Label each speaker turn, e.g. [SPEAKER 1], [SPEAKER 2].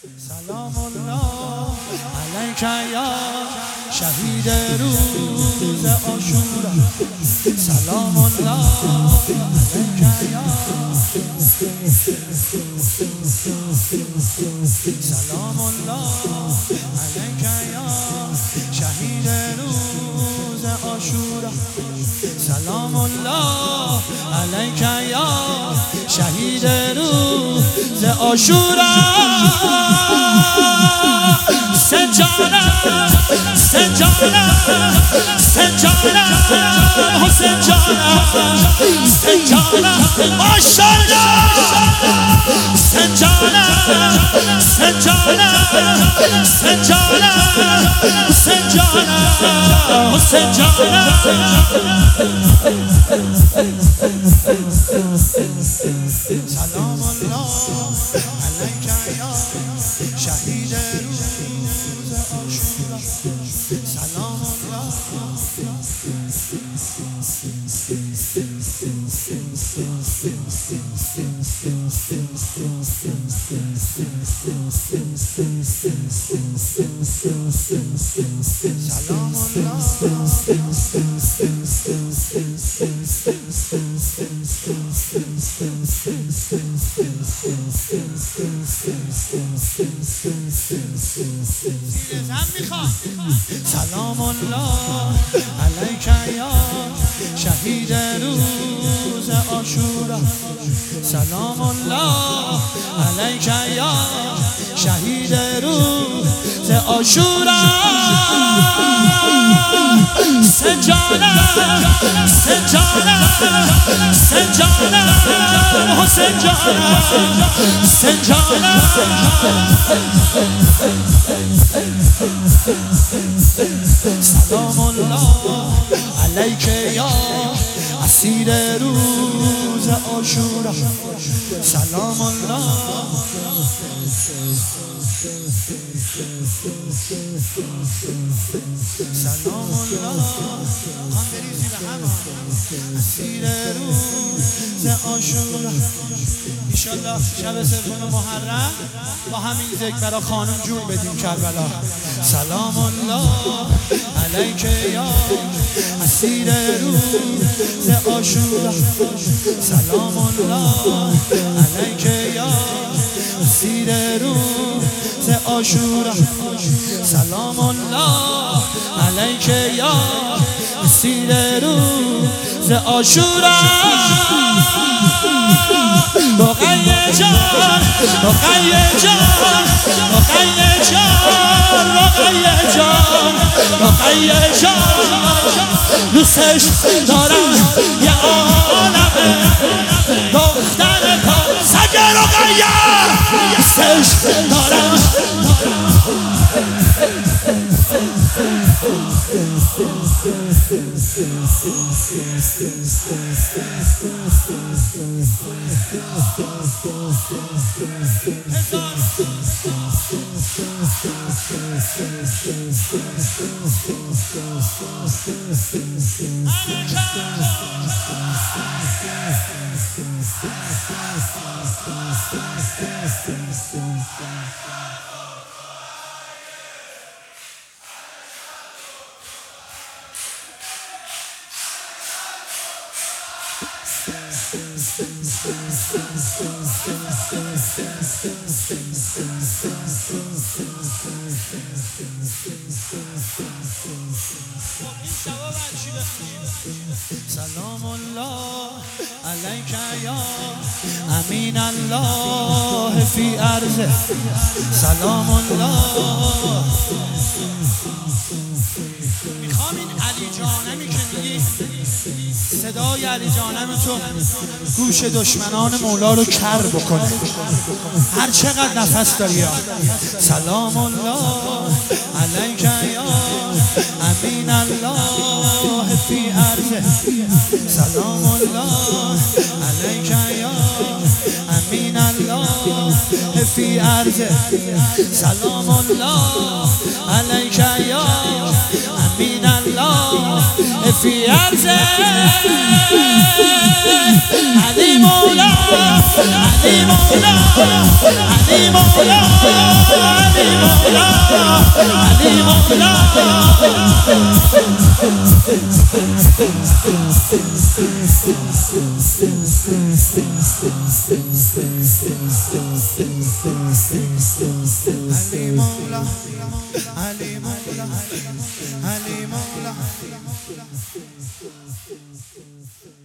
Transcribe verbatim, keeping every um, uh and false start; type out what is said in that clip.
[SPEAKER 1] سلام الله علیک یا شهید روز عاشورا. سلام الله علیک یا سلام الله علیک یا شهید روز عاشورا. سلام الله علیک یا شهید روز عاشورا. سنجانم سنجانم سنجانم حسین جانم سنجانم ماشاءالله سنجانم سنجانم سنجانم سنجانم حسین جانم. سلام الله علیک یا شهید روز عاشورا. سلام الله سلام سلام الله علیک یا شهید روز عاشورا. سلام الله علیک یا شهید روز عاشورا. سنجانم سنجانم سنجانم حسین جانم سنجانم. سلام الله علیک یا اسیر روز عاشورا. سلام الله سلام الله خان بریزی به هم اسیر روز عاشورا. ایشالله شب سوم محرم با همین ذکر برای خانم جون بدیم کربلا. سلام الله علیک یا اسیر روز عاشورا. سلام الله علیک یا اسیر روز عاشورا. سلام الله علیک یا اسیر روز عاشورا. رقیه جان رقیه جان رقیه جان رقیه جان رقیه جان دوستش دارم یه عالمه دختر پا سگ رقیه دوستش دارم. سلام الله علیک یا امین الله فی ارضه. سلام الله. میخوام این علی جانمی که میگی صدای علی جانم تو گوش دشمنان مولا رو کر بکنه هر چقدر نفس داری. سلام الله علیک یا امین الله فی ارضه. سلام الله علیک یا امین الله فی ارضه. سلام الله علیک یا امین الله فی ارضه. علی مولا علی مولا علی مولا علی مولا علی مولا علی مولا علی مولا